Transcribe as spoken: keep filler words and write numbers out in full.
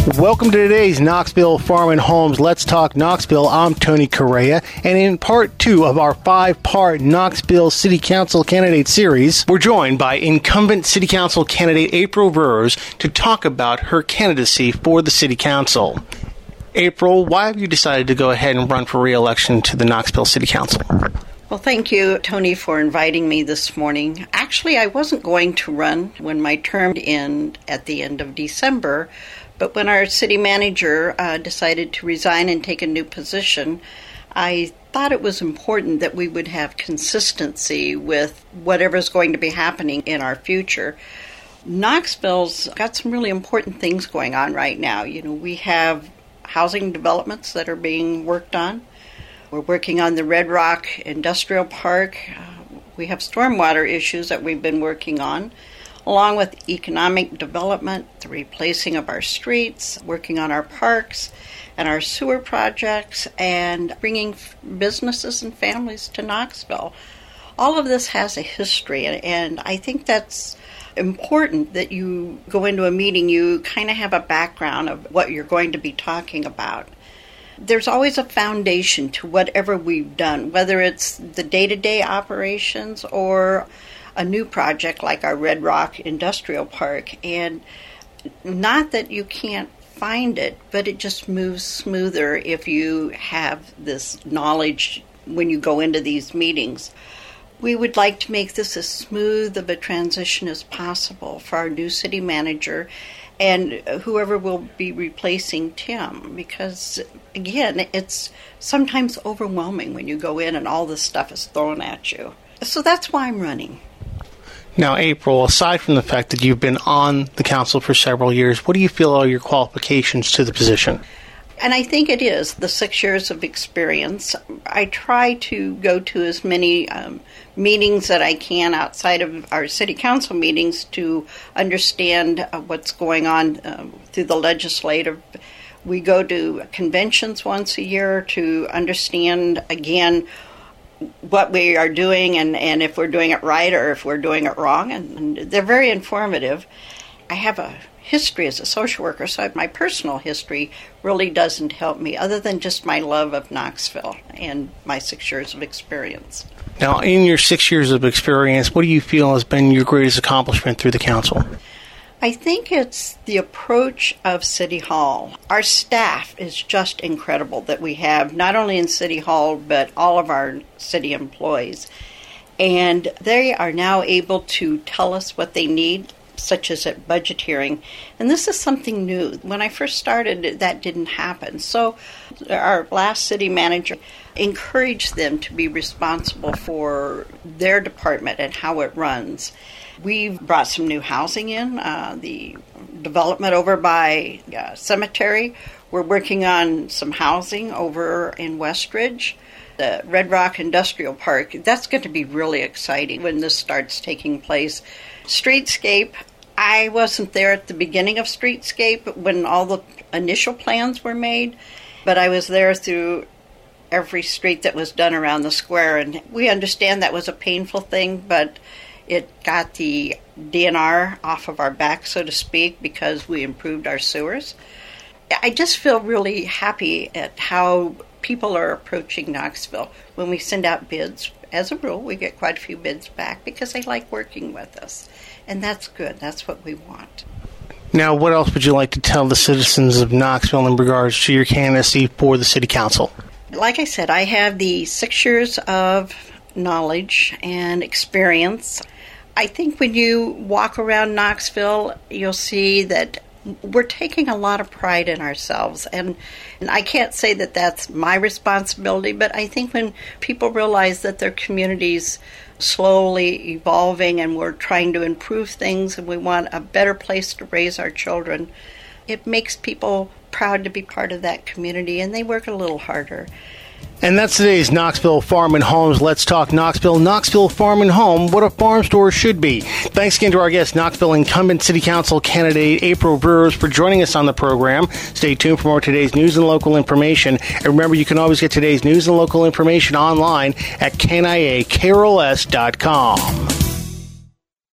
Welcome to today's Knoxville Farm and Homes Let's Talk Knoxville. I'm Tony Correa, and in part two of our five-part Knoxville City Council candidate series, we're joined by incumbent City Council candidate April Brewers to talk about her candidacy for the City Council. April, why have you decided to go ahead and run for re-election to the Knoxville City Council? Well, thank you, Tony, for inviting me this morning. Actually, I wasn't going to run when my term ended at the end of December, but when our city manager uh, decided to resign and take a new position, I thought it was important that we would have consistency with whatever's going to be happening in our future. Knoxville's got some really important things going on right now. You know, we have housing developments that are being worked on. We're working on the Red Rock Industrial Park. Uh, we have stormwater issues that we've been working on, along with economic development, the replacing of our streets, working on our parks and our sewer projects, and bringing businesses and families to Knoxville. All of this has a history, and I think that's important that you go into a meeting, you kind of have a background of what you're going to be talking about. There's always a foundation to whatever we've done, whether it's the day-to-day operations or a new project like our Red Rock Industrial Park. And not that you can't find it, but it just moves smoother if you have this knowledge when you go into these meetings. We would like to make this as smooth of a transition as possible for our new city manager and whoever will be replacing Tim, because, again, it's sometimes overwhelming when you go in and all this stuff is thrown at you. So that's why I'm running. Now, April, aside from the fact that you've been on the council for several years, what do you feel are your qualifications to the position? And I think it is the six years of experience. I try to go to as many um, meetings that I can outside of our city council meetings to understand uh, what's going on uh, through the legislative. We go to conventions once a year to understand, again, what we are doing and, and if we're doing it right or if we're doing it wrong. And, and they're very informative. I have a history as a social worker, so my personal history really doesn't help me other than just my love of Knoxville and my six years of experience. Now, in your six years of experience, what do you feel has been your greatest accomplishment through the council? I think it's the approach of City Hall. Our staff is just incredible that we have, not only in City Hall, but all of our city employees. And they are now able to tell us what they need, such as at budget hearing. And this is something new. When I first started, that didn't happen. So our last city manager encouraged them to be responsible for their department and how it runs. We've brought some new housing in, uh, the development over by uh, Cemetery. We're working on some housing over in Westridge. The Red Rock Industrial Park, that's going to be really exciting when this starts taking place. Streetscape, I wasn't there at the beginning of Streetscape when all the initial plans were made, but I was there through every street that was done around the square, and we understand that was a painful thing, but it got the D N R off of our back, so to speak, because we improved our sewers. I just feel really happy at how people are approaching Knoxville. When we send out bids, as a rule, we get quite a few bids back because they like working with us. And that's good. That's what we want. Now, what else would you like to tell the citizens of Knoxville in regards to your candidacy for the City Council? Like I said, I have the six years of knowledge and experience. I think when you walk around Knoxville, you'll see that we're taking a lot of pride in ourselves. And, and I can't say that that's my responsibility, but I think when people realize that their community's slowly evolving and we're trying to improve things and we want a better place to raise our children, it makes people proud to be part of that community, and they work a little harder. And that's today's Knoxville Farm and Homes Let's Talk Knoxville. Knoxville Farm and Home, what a farm store should be. Thanks again to our guest, Knoxville incumbent City Council candidate April Brewers, for joining us on the program. Stay tuned for more of today's news and local information. And remember, you can always get today's news and local information online at K N I A K R O S dot com.